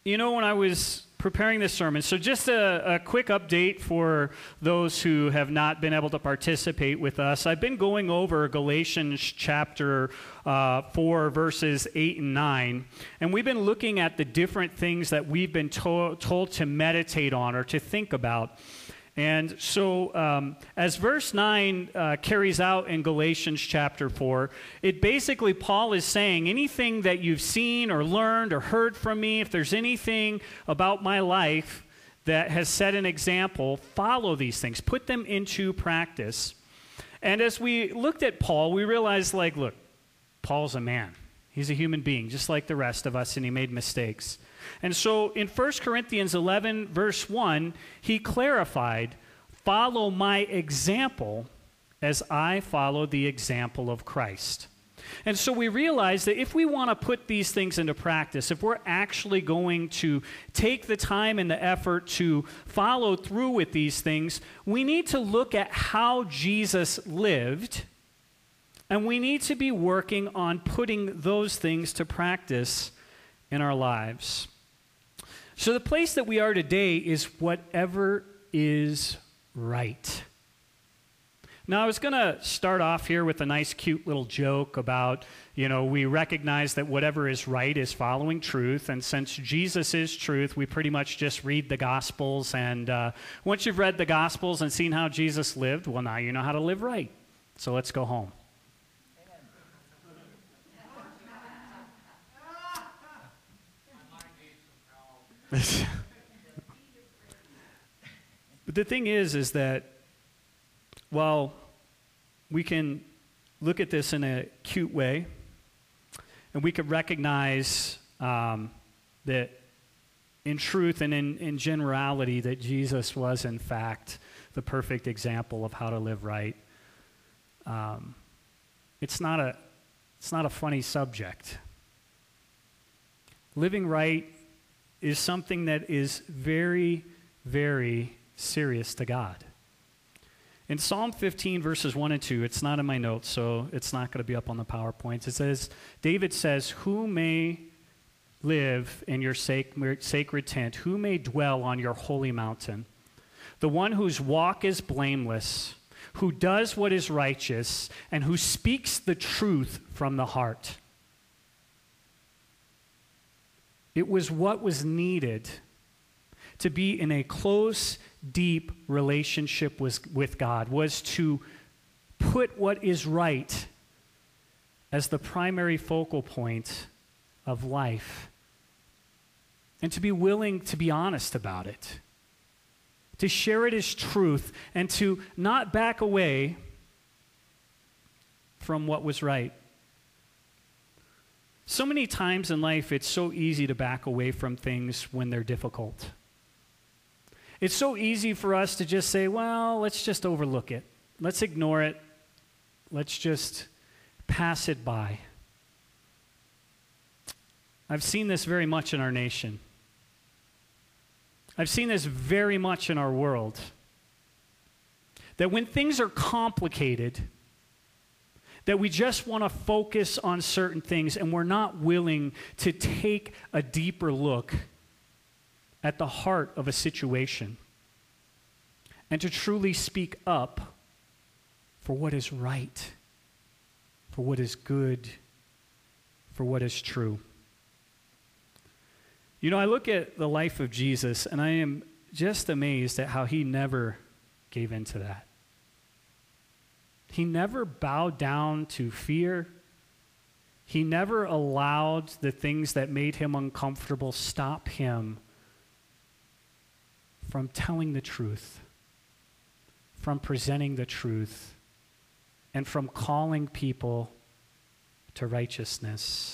You know, when I was preparing this sermon, so just a quick update for those who have not been able to participate with us. I've been going over Galatians chapter 4, verses 8 and 9, and we've been looking at the different things that we've been told to meditate on or to think about. And so as verse 9 carries out in Galatians chapter 4, it basically, Paul is saying, anything that you've seen or learned or heard from me, if there's anything about my life that has set an example, follow these things. Put them into practice. And as we looked at Paul, we realized, like, look, Paul's a man. He's a human being, just like the rest of us, and he made mistakes. And so in 1 Corinthians 11, verse 1, he clarified, follow my example as I follow the example of Christ. And so we realize that if we want to put these things into practice, if we're actually going to take the time and the effort to follow through with these things, we need to look at how Jesus lived, and we need to be working on putting those things to practice in our lives. So the place that we are today is whatever is right. Now, I was going to start off here with a nice, cute little joke about, you know, we recognize that whatever is right is following truth, and since Jesus is truth, we pretty much just read the Gospels, and once you've read the Gospels and seen how Jesus lived, well, now you know how to live right. So let's go home. But the thing is that while we can look at this in a cute way, and we could recognize that in truth and in generality that Jesus was in fact the perfect example of how to live right, it's not a funny subject. Living right is something that is very, very serious to God. In Psalm 15, verses 1 and 2, it's not in my notes, so it's not going to be up on the PowerPoint. It says, David says, who may live in your sacred tent? Who may dwell on your holy mountain? The one whose walk is blameless, who does what is righteous, and who speaks the truth from the heart. It was what was needed to be in a close, deep relationship with God, was to put what is right as the primary focal point of life, and to be willing to be honest about it, to share it as truth, and to not back away from what was right. So many times in life, it's so easy to back away from things when they're difficult. It's so easy for us to just say, well, let's just overlook it. Let's ignore it. Let's just pass it by. I've seen this very much in our nation. I've seen this very much in our world. That when things are complicated, that we just want to focus on certain things, and we're not willing to take a deeper look at the heart of a situation and to truly speak up for what is right, for what is good, for what is true. You know, I look at the life of Jesus, and I am just amazed at how he never gave in to that. He never bowed down to fear. He never allowed the things that made him uncomfortable stop him from telling the truth, from presenting the truth, and from calling people to righteousness.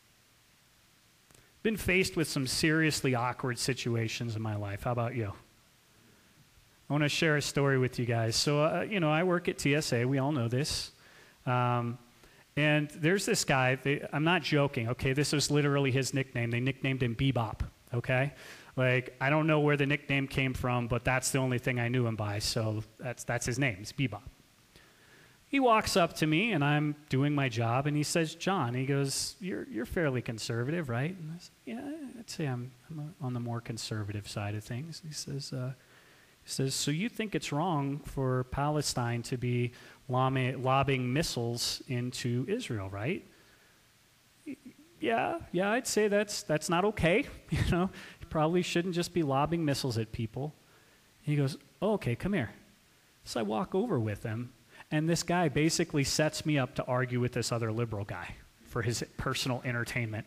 Been faced with some seriously awkward situations in my life. How about you? I want to share a story with you guys. So, I work at TSA. We all know this. And there's this guy. I'm not joking, okay? This was literally his nickname. They nicknamed him Bebop, okay? Like, I don't know where the nickname came from, but that's the only thing I knew him by. So that's his name. It's Bebop. He walks up to me, and I'm doing my job, and he says, John, he goes, you're fairly conservative, right? And I said, yeah, I'd say I'm on the more conservative side of things. He says, so you think it's wrong for Palestine to be lobbing missiles into Israel, right? Yeah, I'd say that's not okay. You probably shouldn't just be lobbing missiles at people. And he goes, oh, okay, come here. So I walk over with him, and this guy basically sets me up to argue with this other liberal guy for his personal entertainment.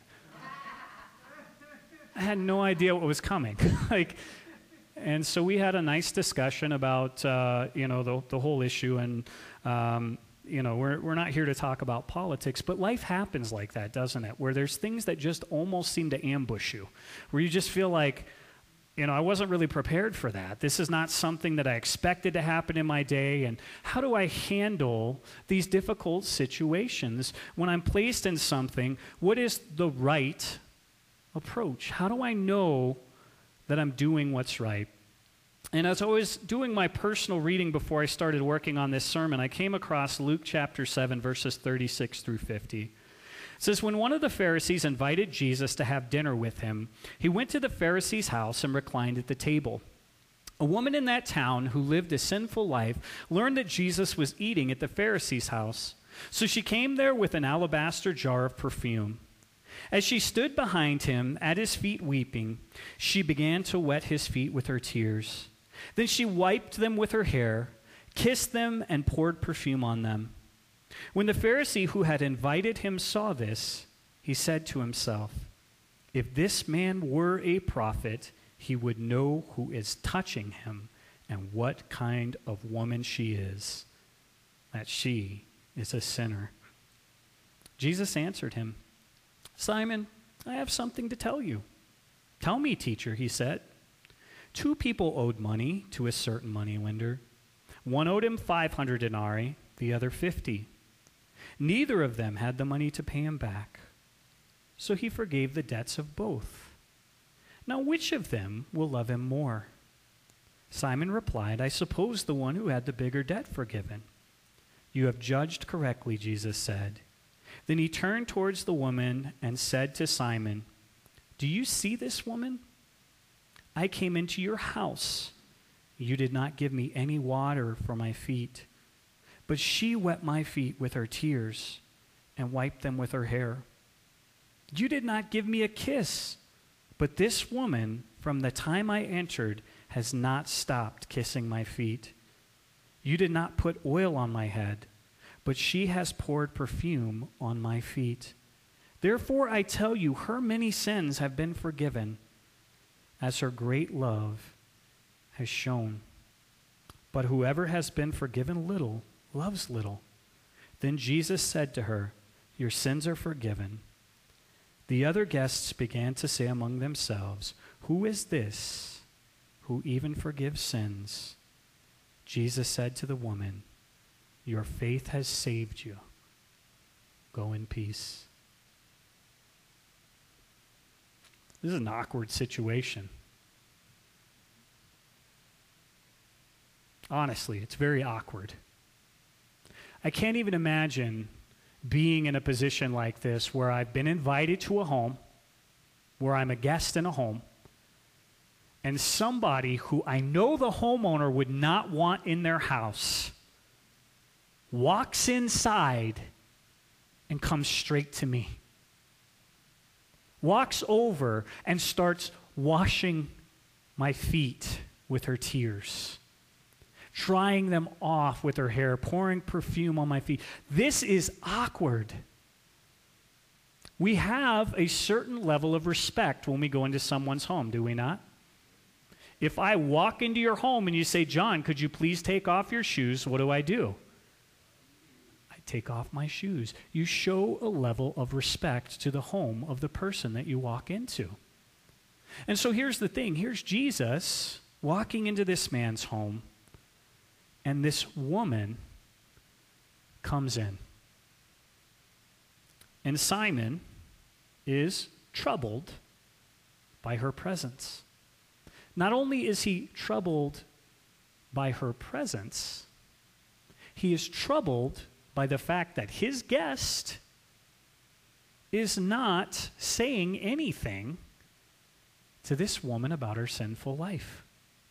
I had no idea what was coming. And so we had a nice discussion about, the whole issue, and, we're not here to talk about politics, but life happens like that, doesn't it? Where there's things that just almost seem to ambush you, where you just feel like, I wasn't really prepared for that. This is not something that I expected to happen in my day, and how do I handle these difficult situations? When I'm placed in something, what is the right approach? How do I know that I'm doing what's right? And as I was doing my personal reading before I started working on this sermon, I came across Luke chapter 7, verses 36 through 50. It says, when one of the Pharisees invited Jesus to have dinner with him, he went to the Pharisee's house and reclined at the table. A woman in that town who lived a sinful life learned that Jesus was eating at the Pharisee's house. So she came there with an alabaster jar of perfume. As she stood behind him at his feet weeping, she began to wet his feet with her tears. Then she wiped them with her hair, kissed them, and poured perfume on them. When the Pharisee who had invited him saw this, he said to himself, if this man were a prophet, he would know who is touching him and what kind of woman she is, that she is a sinner. Jesus answered him, Simon, I have something to tell you. Tell me, teacher, he said. 2 people owed money to a certain moneylender. One owed him 500 denarii, the other 50. Neither of them had the money to pay him back. So he forgave the debts of both. Now which of them will love him more? Simon replied, I suppose the one who had the bigger debt forgiven. You have judged correctly, Jesus said. Then he turned towards the woman and said to Simon, do you see this woman? I came into your house. You did not give me any water for my feet, but she wet my feet with her tears and wiped them with her hair. You did not give me a kiss, but this woman, from the time I entered, has not stopped kissing my feet. You did not put oil on my head, but she has poured perfume on my feet. Therefore I tell you, her many sins have been forgiven, as her great love has shown. But whoever has been forgiven little loves little. Then Jesus said to her, your sins are forgiven. The other guests began to say among themselves, who is this who even forgives sins? Jesus said to the woman, your faith has saved you. Go in peace. This is an awkward situation. Honestly, it's very awkward. I can't even imagine being in a position like this where I've been invited to a home, where I'm a guest in a home, and somebody who I know the homeowner would not want in their house walks inside and comes straight to me. Walks over and starts washing my feet with her tears, drying them off with her hair, pouring perfume on my feet. This is awkward. We have a certain level of respect when we go into someone's home, do we not? If I walk into your home and you say, John, could you please take off your shoes, what do? I take off my shoes. You show a level of respect to the home of the person that you walk into. And so here's the thing. Here's Jesus walking into this man's home, and this woman comes in. And Simon is troubled by her presence. Not only is he troubled by her presence, He is troubled by the fact that his guest is not saying anything to this woman about her sinful life.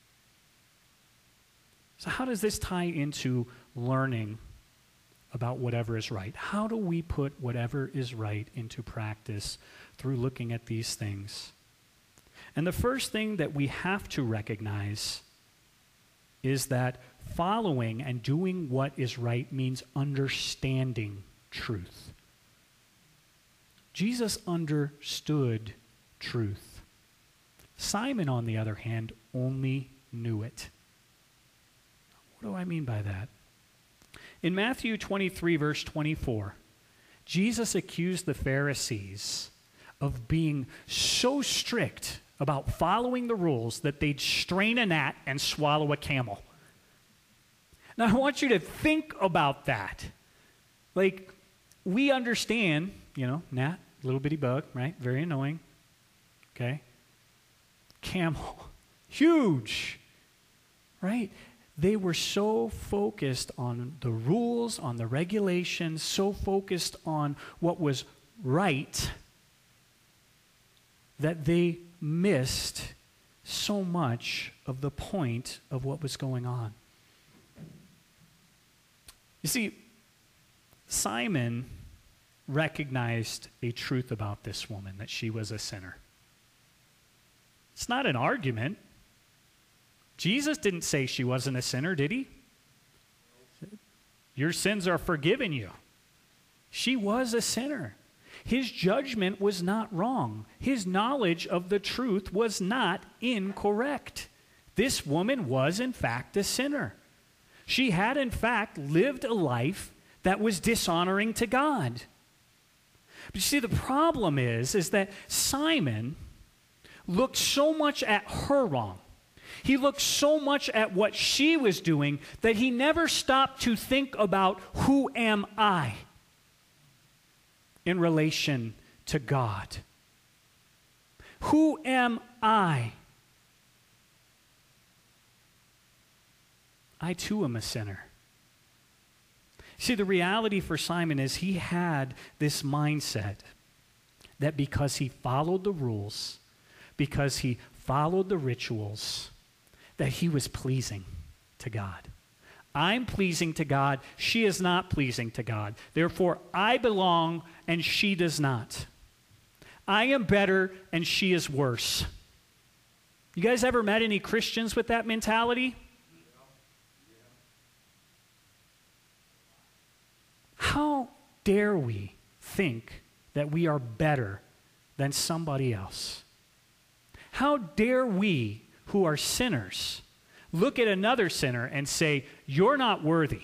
So how does this tie into learning about whatever is right? How do we put whatever is right into practice through looking at these things? And the first thing that we have to recognize is that following and doing what is right means understanding truth. Jesus understood truth. Simon, on the other hand, only knew it. What do I mean by that? In Matthew 23, verse 24, Jesus accused the Pharisees of being so strict about following the rules that they'd strain a gnat and swallow a camel. Now, I want you to think about that. Like, we understand, gnat, little bitty bug, right? Very annoying. Okay? Camel, huge, right? They were so focused on the rules, on the regulations, so focused on what was right that they missed so much of the point of what was going on. You see, Simon recognized a truth about this woman, that she was a sinner. It's not an argument. Jesus didn't say she wasn't a sinner, did he? Your sins are forgiven you. She was a sinner. His judgment was not wrong. His knowledge of the truth was not incorrect. This woman was, in fact, a sinner. She had, in fact, lived a life that was dishonoring to God. But you see, the problem is that Simon looked so much at her wrong. He looked so much at what she was doing that he never stopped to think about, who am I in relation to God? Who am I? I too am a sinner. See, the reality for Simon is he had this mindset that because he followed the rules, because he followed the rituals, that he was pleasing to God. I'm pleasing to God. She is not pleasing to God. Therefore, I belong and she does not. I am better and she is worse. You guys ever met any Christians with that mentality? How dare we think that we are better than somebody else? How dare we, who are sinners, look at another sinner and say, you're not worthy?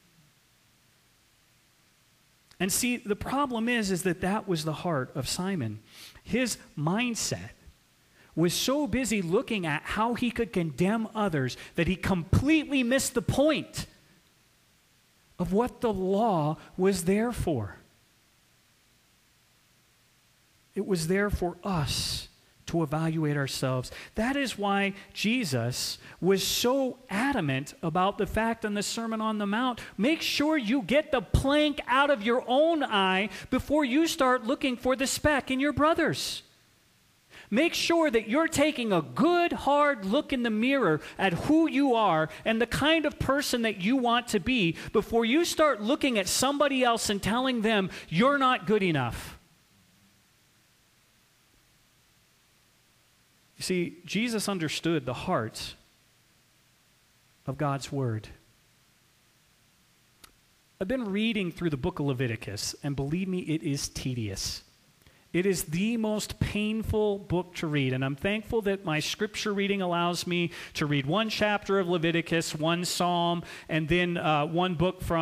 And see, the problem is that was the heart of Simon. His mindset was so busy looking at how he could condemn others that he completely missed the point of what the law was there for. It was there for us to evaluate ourselves. That is why Jesus was so adamant about the fact in the Sermon on the Mount, make sure you get the plank out of your own eye before you start looking for the speck in your brother's. Make sure that you're taking a good, hard look in the mirror at who you are and the kind of person that you want to be before you start looking at somebody else and telling them you're not good enough. You see, Jesus understood the heart of God's Word. I've been reading through the book of Leviticus, and believe me, it is tedious. It is the most painful book to read, and I'm thankful that my scripture reading allows me to read one chapter of Leviticus, one psalm, and then one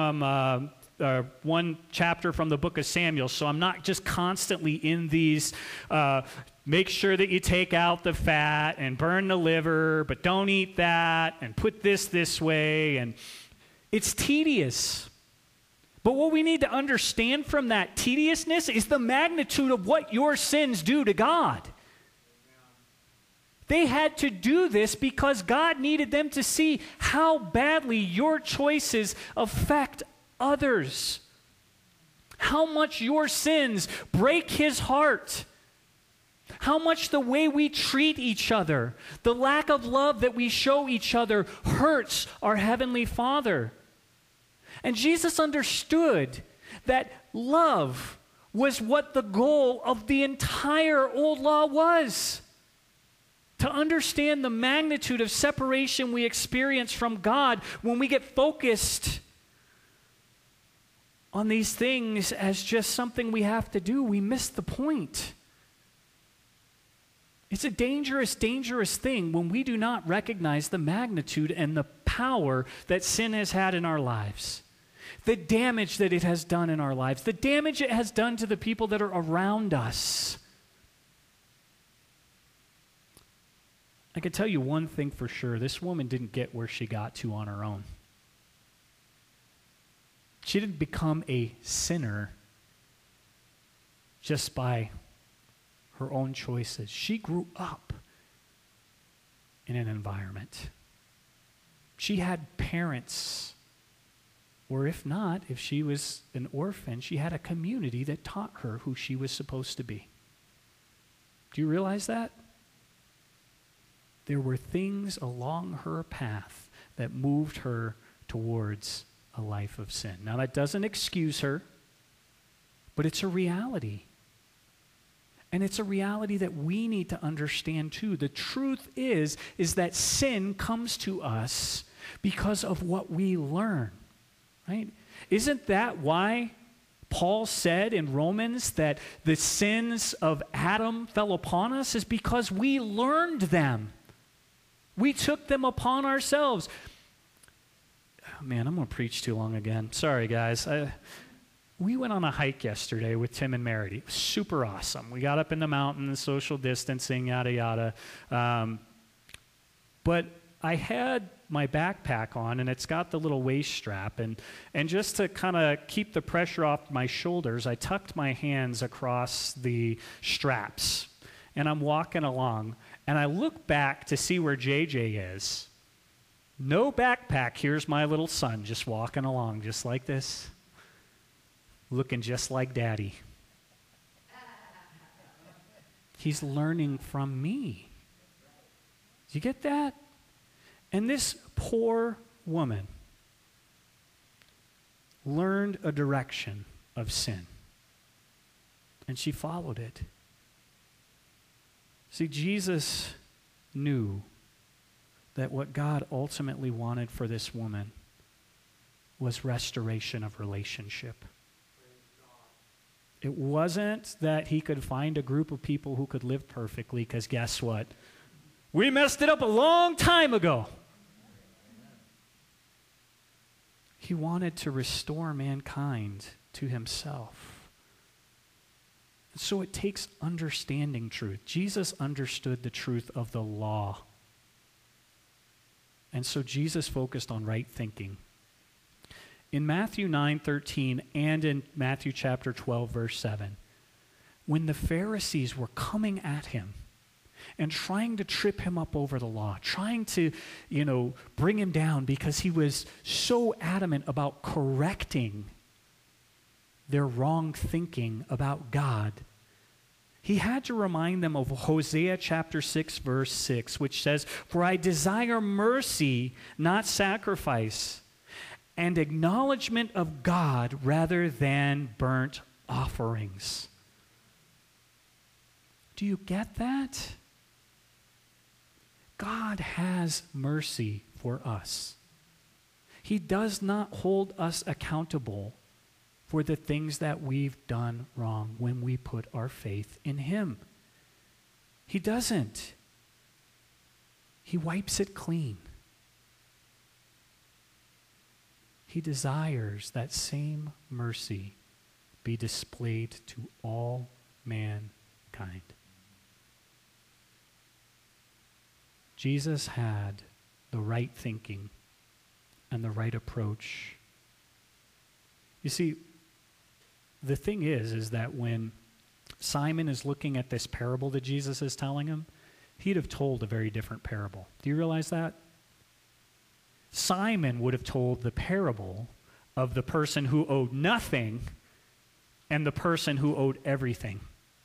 chapter from the book of Samuel. So I'm not just constantly in these, make sure that you take out the fat and burn the liver, but don't eat that, and put this way, and it's tedious. But what we need to understand from that tediousness is the magnitude of what your sins do to God. They had to do this because God needed them to see how badly your choices affect others, how much your sins break his heart, how much the way we treat each other, the lack of love that we show each other hurts our Heavenly Father. And Jesus understood that love was what the goal of the entire old law was. To understand the magnitude of separation we experience from God when we get focused on these things as just something we have to do, we miss the point. It's a dangerous, dangerous thing when we do not recognize the magnitude and the power that sin has had in our lives. The damage that it has done in our lives, the damage it has done to the people that are around us. I can tell you one thing for sure. This woman didn't get where she got to on her own. She didn't become a sinner just by her own choices. She grew up in an environment. She had parents. Or if not, if she was an orphan, she had a community that taught her who she was supposed to be. Do you realize that? There were things along her path that moved her towards a life of sin. Now, that doesn't excuse her, but it's a reality. And it's a reality that we need to understand too. The truth is that sin comes to us because of what we learn. Right? Isn't that why Paul said in Romans that the sins of Adam fell upon us? Is because we learned them. We took them upon ourselves. Oh, man, I'm going to preach too long again. Sorry, guys. We went on a hike yesterday with Tim and Meredith. It was super awesome. We got up in the mountains, social distancing, yada, yada. But I had my backpack on, and it's got the little waist strap, and just to kind of keep the pressure off my shoulders, I tucked my hands across the straps, and I'm walking along, and I look back to see where JJ is. No backpack. Here's my little son just walking along just like this, looking just like Daddy. He's learning from me. Do you get that? And this poor woman learned a direction of sin, and she followed it. See, Jesus knew that what God ultimately wanted for this woman was restoration of relationship. It wasn't that he could find a group of people who could live perfectly, because guess what? We messed it up a long time ago. He wanted to restore mankind to himself. So it takes understanding truth. Jesus understood the truth of the law. And so Jesus focused on right thinking. In Matthew 9:13 and in Matthew chapter 12, verse 7, when the Pharisees were coming at him and trying to trip him up over the law, trying to, bring him down because he was so adamant about correcting their wrong thinking about God, he had to remind them of Hosea chapter 6, verse 6, which says, "For I desire mercy, not sacrifice, and acknowledgement of God rather than burnt offerings." Do you get that? God has mercy for us. He does not hold us accountable for the things that we've done wrong when we put our faith in him. He doesn't. He wipes it clean. He desires that same mercy be displayed to all mankind. Jesus had the right thinking and the right approach. You see, the thing is that when Simon is looking at this parable that Jesus is telling him, he'd have told a very different parable. Do you realize that? Simon would have told the parable of the person who owed nothing and the person who owed everything.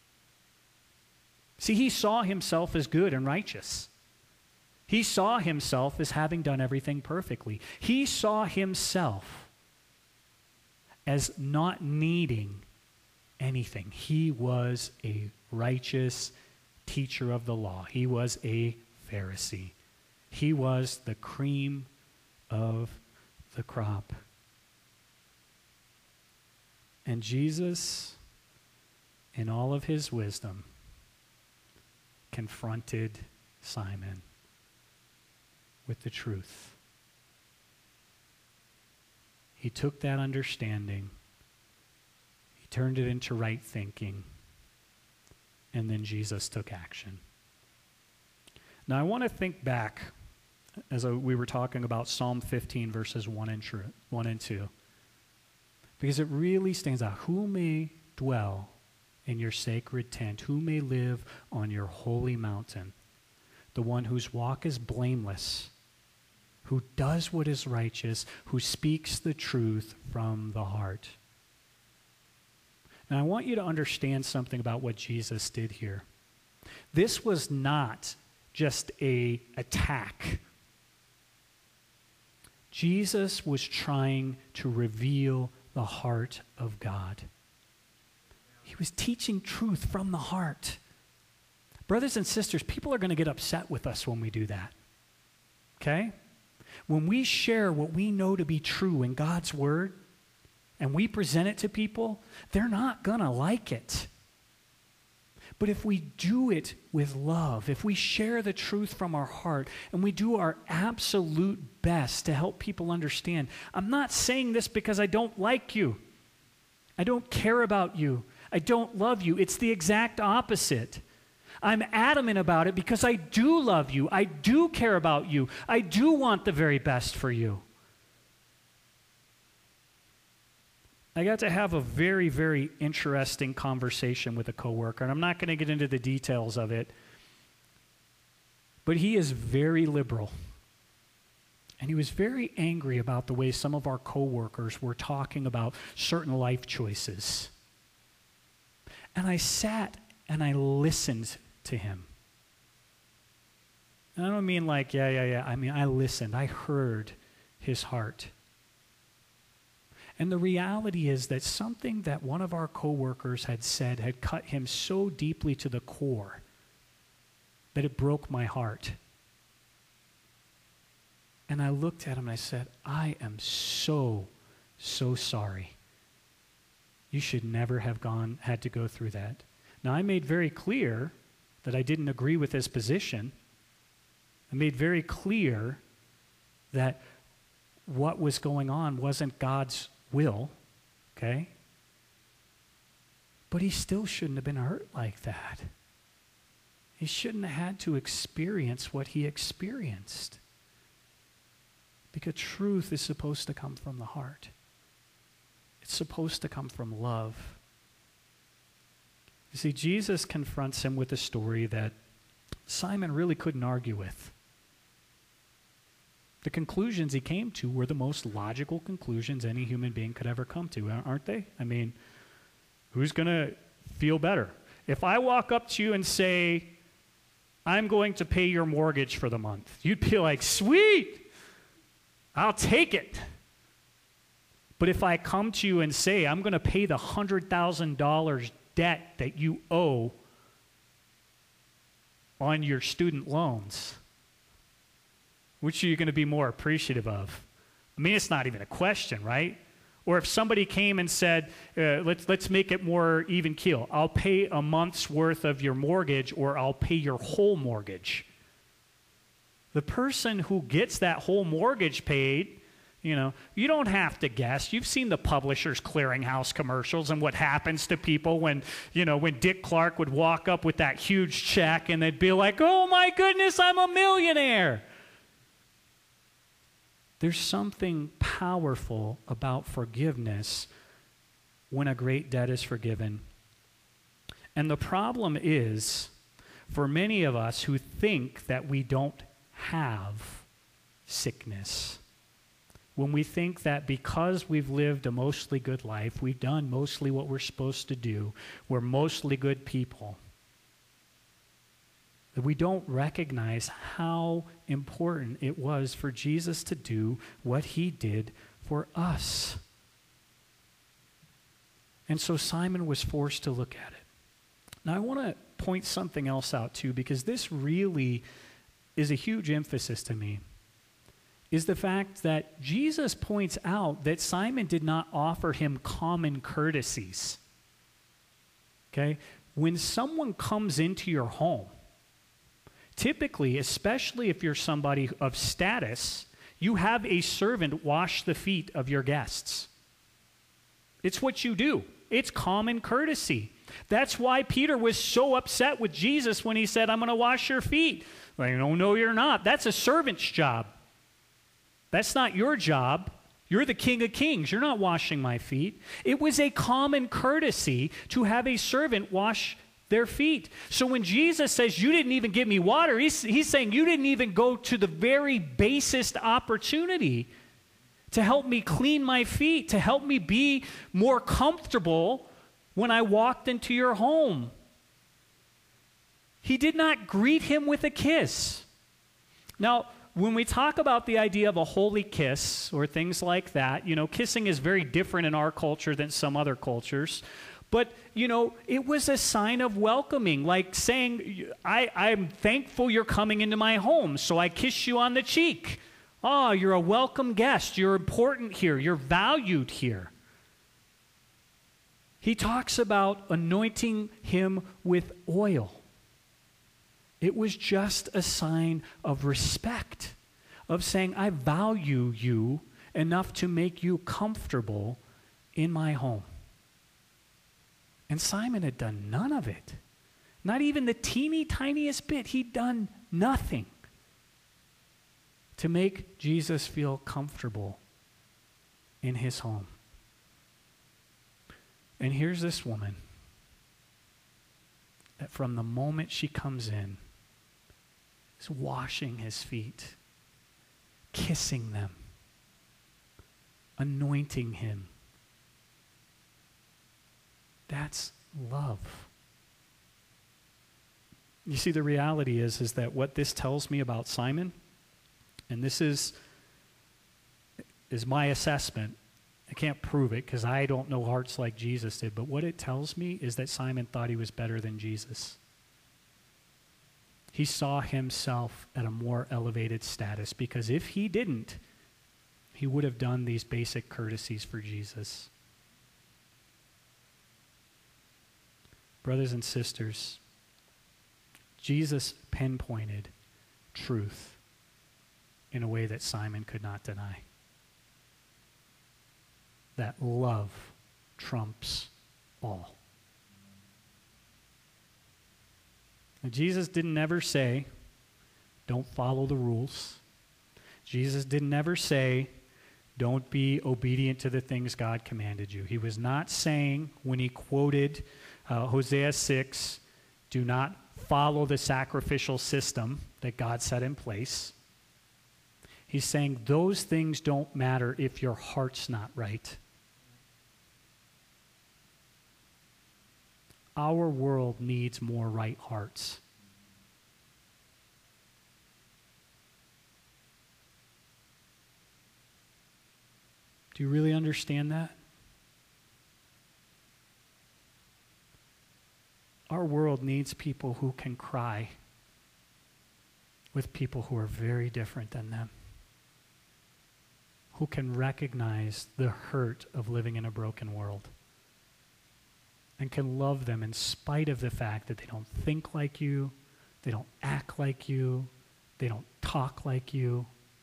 See, he saw himself as good and righteous. He saw himself as having done everything perfectly. He saw himself as not needing anything. He was a righteous teacher of the law. He was a Pharisee. He was the cream of the crop. And Jesus, in all of his wisdom, confronted Simon with the truth. He took that understanding, he turned it into right thinking, and then Jesus took action. Now I want to think back as we were talking about Psalm 15 verses 1 and 2. Because it really stands out. Who may dwell in your sacred tent? Who may live on your holy mountain? The one whose walk is blameless, who does what is righteous, who speaks the truth from the heart. Now I want you to understand something about what Jesus did here. This was not just an attack. Jesus was trying to reveal the heart of God. He was teaching truth from the heart. Brothers and sisters, people are going to get upset with us when we do that. Okay? When we share what we know to be true in God's word and we present it to people, they're not going to like it. But if we do it with love, if we share the truth from our heart, and we do our absolute best to help people understand, I'm not saying this because I don't like you. I don't care about you. I don't love you. It's the exact opposite. I'm adamant about it because I do love you. I do care about you. I do want the very best for you. I got to have a very, very interesting conversation with a coworker, and I'm not going to get into the details of it, but he is very liberal. And he was very angry about the way some of our coworkers were talking about certain life choices. And I sat and I listened to him. And I don't mean like, yeah. I mean, I listened. I heard his heart. And the reality is that something that one of our coworkers had said had cut him so deeply to the core that it broke my heart. And I looked at him and I said, I am so sorry. You should never have had to go through that. Now, I made very clear that I didn't agree with his position. I made very clear that what was going on wasn't God's will, okay? But he still shouldn't have been hurt like that. He shouldn't have had to experience what he experienced. Because truth is supposed to come from the heart. It's supposed to come from love. You see, Jesus confronts him with a story that Simon really couldn't argue with. The conclusions he came to were the most logical conclusions any human being could ever come to, aren't they? I mean, who's going to feel better? If I walk up to you and say, I'm going to pay your mortgage for the month, you'd be like, sweet, I'll take it. But if I come to you and say, I'm going to pay the $100,000 debt that you owe on your student loans, which are you going to be more appreciative of? I mean, it's not even a question, right? Or if somebody came and said, let's make it more even keel. I'll pay a month's worth of your mortgage, or I'll pay your whole mortgage. The person who gets that whole mortgage paid, you don't have to guess. You've seen the Publishers Clearinghouse commercials and what happens to people when Dick Clark would walk up with that huge check and they'd be like, oh my goodness, I'm a millionaire. There's something powerful about forgiveness when a great debt is forgiven. And the problem is, for many of us who think that we don't have sickness, when we think that because we've lived a mostly good life, we've done mostly what we're supposed to do, we're mostly good people, that we don't recognize how important it was for Jesus to do what he did for us. And so Simon was forced to look at it. Now I want to point something else out too, because this really is a huge emphasis to me, is the fact that Jesus points out that Simon did not offer him common courtesies. Okay? When someone comes into your home, typically, especially if you're somebody of status, you have a servant wash the feet of your guests. It's what you do. It's common courtesy. That's why Peter was so upset with Jesus when he said, I'm going to wash your feet. Like, no, you're not. That's a servant's job. That's not your job. You're the King of Kings. You're not washing my feet. It was a common courtesy to have a servant wash their feet. So when Jesus says, you didn't even give me water, he's saying you didn't even go to the very basest opportunity to help me clean my feet, to help me be more comfortable when I walked into your home. He did not greet him with a kiss. Now, when we talk about the idea of a holy kiss or things like that, kissing is very different in our culture than some other cultures. But, it was a sign of welcoming, like saying, I'm thankful you're coming into my home, so I kiss you on the cheek. Oh, you're a welcome guest. You're important here. You're valued here. He talks about anointing him with oil. It was just a sign of respect, of saying, I value you enough to make you comfortable in my home. And Simon had done none of it. Not even the teeny tiniest bit. He'd done nothing to make Jesus feel comfortable in his home. And here's this woman that from the moment she comes in is washing his feet, kissing them, anointing him. That's love. You see, the reality is that what this tells me about Simon, and this is my assessment. I can't prove it because I don't know hearts like Jesus did, but what it tells me is that Simon thought he was better than Jesus. He saw himself at a more elevated status, because if he didn't, he would have done these basic courtesies for Jesus. Brothers and sisters, Jesus pinpointed truth in a way that Simon could not deny. That love trumps all. And Jesus didn't ever say, don't follow the rules. Jesus didn't ever say, don't be obedient to the things God commanded you. He was not saying, when he quoted Hosea 6, do not follow the sacrificial system that God set in place. He's saying those things don't matter if your heart's not right. Our world needs more right hearts. Do you really understand that? Our world needs people who can cry with people who are very different than them, who can recognize the hurt of living in a broken world and can love them in spite of the fact that they don't think like you, they don't act like you, they don't talk like you.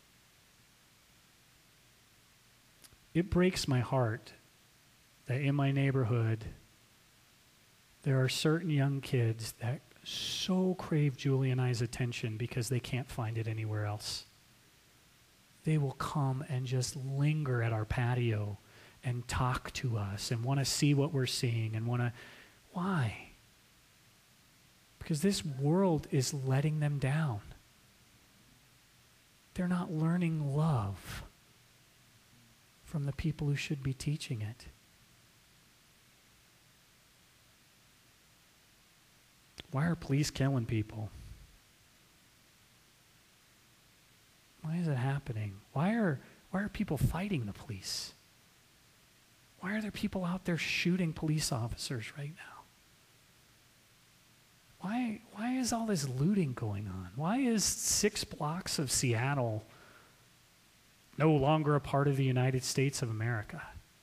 It breaks my heart that in my neighborhood, there are certain young kids that so crave Julie and I's attention because they can't find it anywhere else. They will come and just linger at our patio and talk to us and want to see what we're seeing and want to... Why? Because this world is letting them down. They're not learning love. from the people who should be teaching it. Why are police killing people? Why is it happening? Why are people fighting the police? Why are there people out there shooting police officers right now? Why is all this looting going on? Why is 6 blocks of Seattle no longer a part of the United States of America?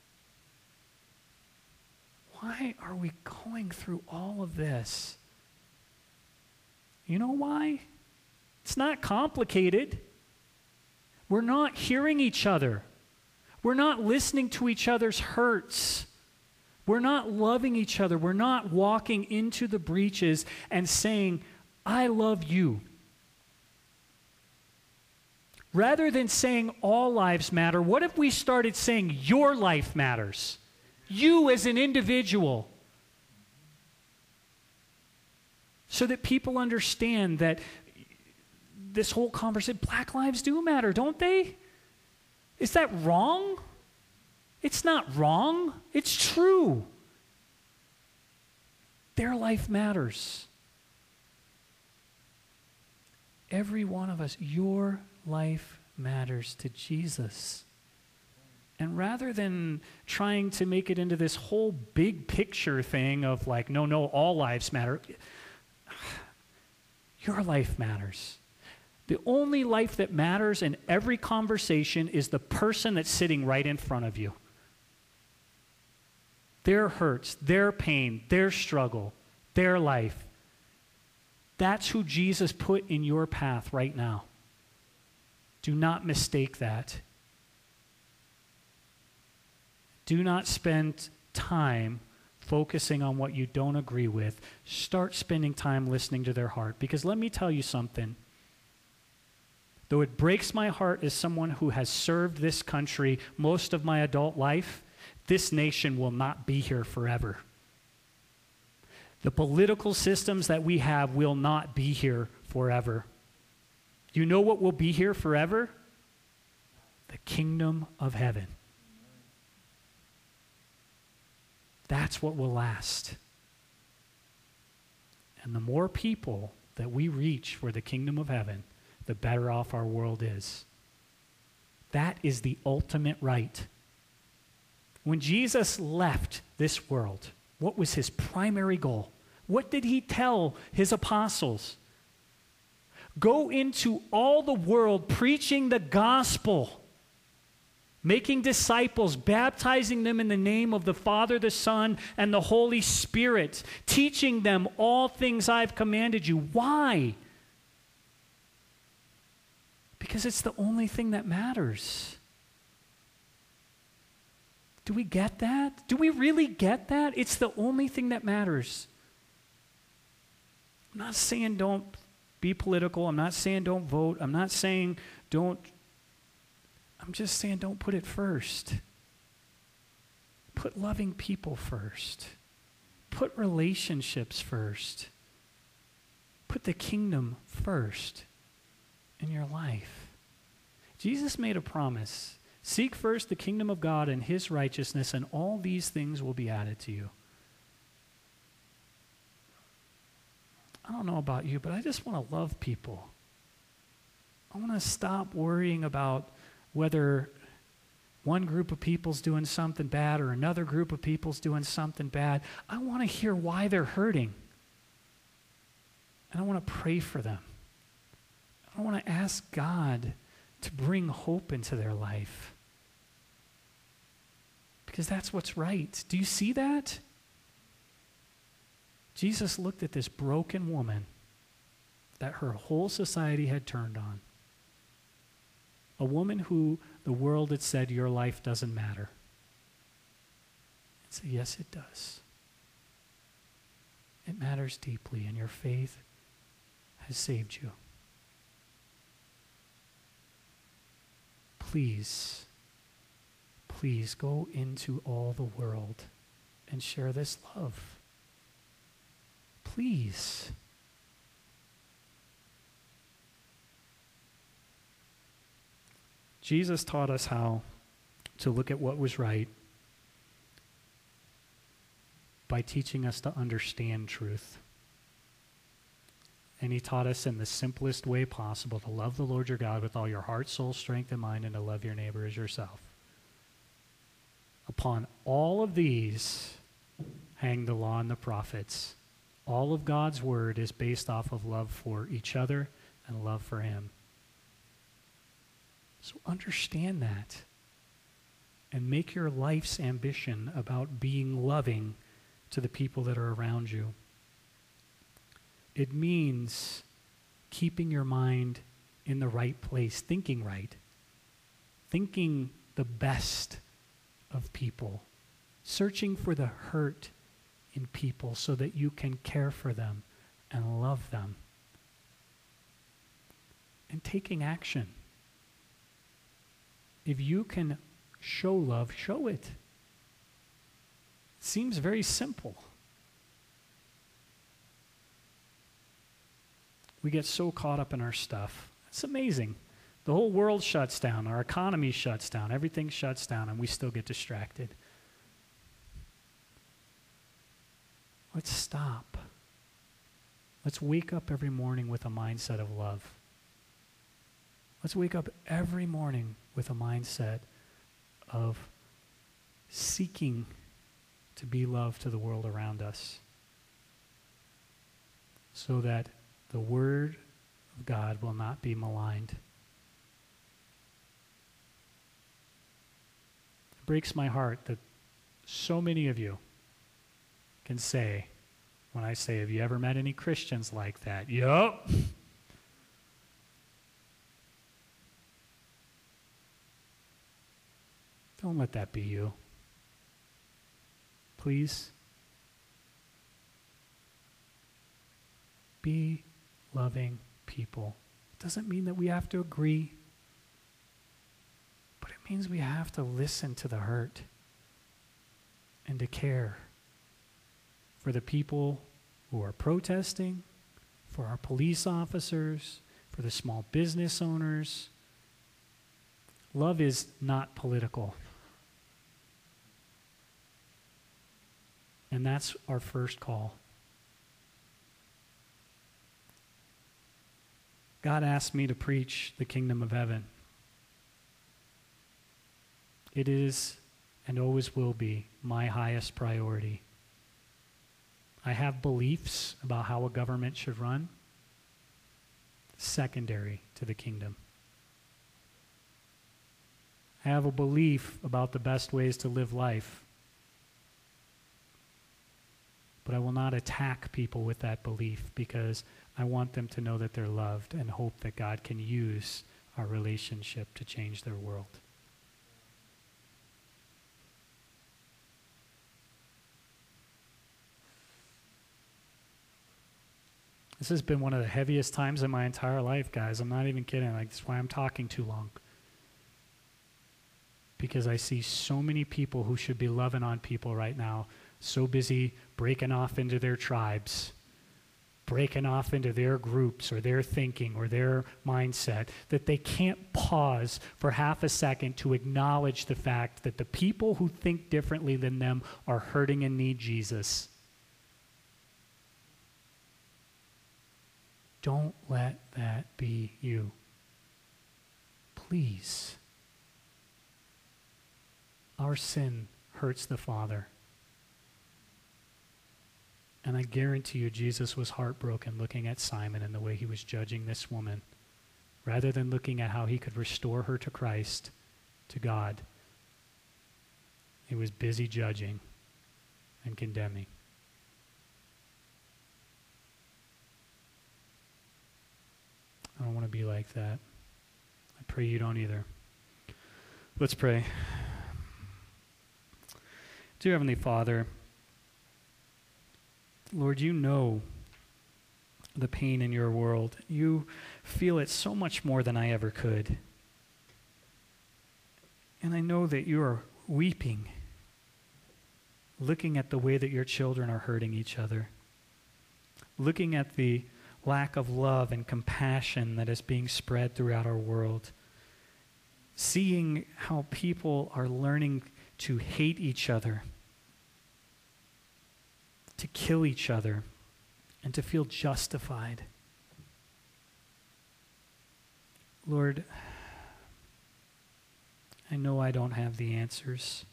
Why are we going through all of this? You know why? It's not complicated. We're not hearing each other. We're not listening to each other's hurts. We're not loving each other. We're not walking into the breaches and saying, I love you. Rather than saying all lives matter, what if we started saying your life matters? You as an individual. So that people understand that this whole conversation, Black lives do matter, don't they? Is that wrong? It's not wrong. It's true. Their life matters. Every one of us, your life matters to Jesus. And rather than trying to make it into this whole big picture thing of like, no, all lives matter, your life matters. The only life that matters in every conversation is the person that's sitting right in front of you. Their hurts, their pain, their struggle, their life. That's who Jesus put in your path right now. Do not mistake that. Do not spend time focusing on what you don't agree with. Start spending time listening to their heart. Because let me tell you something. Though it breaks my heart as someone who has served this country most of my adult life, this nation will not be here forever. The political systems that we have will not be here forever. You know what will be here forever? The kingdom of heaven. That's what will last. And the more people that we reach for the kingdom of heaven, the better off our world is. That is the ultimate right. When Jesus left this world, what was his primary goal? What did he tell his apostles? Go into all the world preaching the gospel, making disciples, baptizing them in the name of the Father, the Son, and the Holy Spirit, teaching them all things I've commanded you. Why? Because it's the only thing that matters. Do we get that? Do we really get that? It's the only thing that matters. I'm not saying don't be political. I'm not saying don't vote. I'm not saying don't. I'm just saying don't put it first. Put loving people first. Put relationships first. Put the kingdom first in your life. Jesus made a promise. Seek first the kingdom of God and his righteousness, and all these things will be added to you. I don't know about you, but I just want to love people. I want to stop worrying about whether one group of people's doing something bad or another group of people's doing something bad. I want to hear why they're hurting. And I want to pray for them. I want to ask God to bring hope into their life. Because that's what's right. Do you see that? Jesus looked at this broken woman that her whole society had turned on. A woman who the world had said, your life doesn't matter. And said, yes, it does. It matters deeply, and your faith has saved you. Please, please go into all the world and share this love. Please. Jesus taught us how to look at what was right by teaching us to understand truth. And he taught us in the simplest way possible to love the Lord your God with all your heart, soul, strength, and mind, and to love your neighbor as yourself. Upon all of these hang the law and the prophets. All of God's word is based off of love for each other and love for him. So understand that and make your life's ambition about being loving to the people that are around you. It means keeping your mind in the right place, thinking right, thinking the best of people, searching for the hurt in people so that you can care for them and love them, and taking action. If you can show love, show it. It seems very simple. We get so caught up in our stuff. It's amazing. The whole world shuts down. Our economy shuts down. Everything shuts down, and we still get distracted. Let's stop. Let's wake up every morning with a mindset of love. Let's wake up every morning with a mindset of seeking to be love to the world around us, so that the word of God will not be maligned. It breaks my heart that so many of you can say, when I say, have you ever met any Christians like that? Yup. Don't let that be you. Please. Be loving people. It doesn't mean that we have to agree, but it means we have to listen to the hurt and to care for the people who are protesting, for our police officers, for the small business owners. Love is not political. And that's our first call. God asked me to preach the kingdom of heaven. It is and always will be my highest priority. I have beliefs about how a government should run, secondary to the kingdom. I have a belief about the best ways to live life, but I will not attack people with that belief, because I want them to know that they're loved and hope that God can use our relationship to change their world. This has been one of the heaviest times in my entire life, guys. I'm not even kidding. That's why I'm talking too long. Because I see so many people who should be loving on people right now, so busy breaking off into their tribes, breaking off into their groups or their thinking or their mindset, that they can't pause for half a second to acknowledge the fact that the people who think differently than them are hurting and need Jesus. Don't let that be you. Please. Our sin hurts the Father. And I guarantee you, Jesus was heartbroken looking at Simon and the way he was judging this woman. Rather than looking at how he could restore her to Christ, to God, he was busy judging and condemning. I don't want to be like that. I pray you don't either. Let's pray. Dear Heavenly Father, Lord, you know the pain in your world. You feel it so much more than I ever could. And I know that you are weeping, looking at the way that your children are hurting each other, looking at the lack of love and compassion that is being spread throughout our world. seeing how people are learning to hate each other, to kill each other, and to feel justified. Lord, I know I don't have the answers,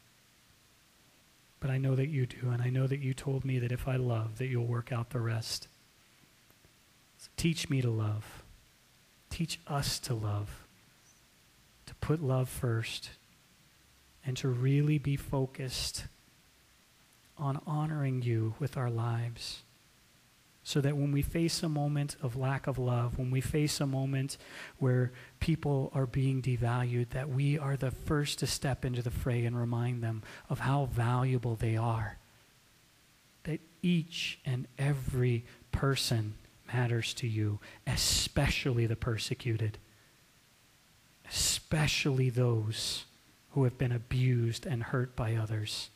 but I know that you do, and I know that you told me that if I love, that you'll work out the rest. So teach me to love. Teach us to love, to put love first, and to really be focused on honoring you with our lives, so that when we face a moment of lack of love, when we face a moment where people are being devalued, that we are the first to step into the fray and remind them of how valuable they are. That each and every person matters to you, especially the persecuted, especially those who have been abused and hurt by others.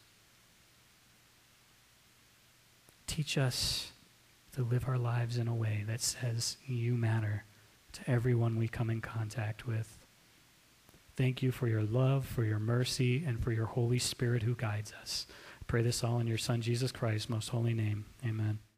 Teach us to live our lives in a way that says you matter to everyone we come in contact with. Thank you for your love, for your mercy, and for your Holy Spirit who guides us. I pray this all in your Son, Jesus Christ's most holy name. Amen.